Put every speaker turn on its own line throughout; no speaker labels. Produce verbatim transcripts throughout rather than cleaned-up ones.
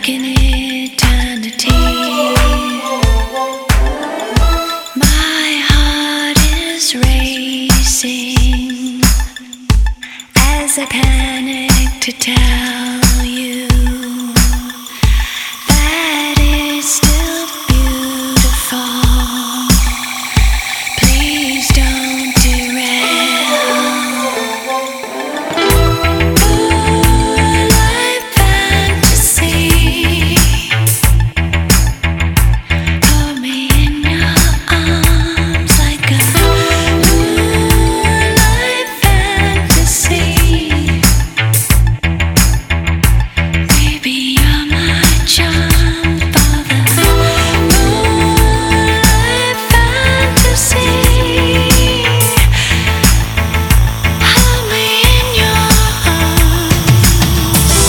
like an eternity. My heart is racing as I panic to tell you that it's still beautiful. Please don't derail. Moonlight fantasy, hold me in your arms like a moonlight fantasy. Maybe you're my charm for the moonlight fantasy. Hold me in your arms.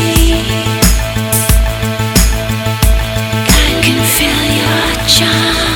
Feel your charm.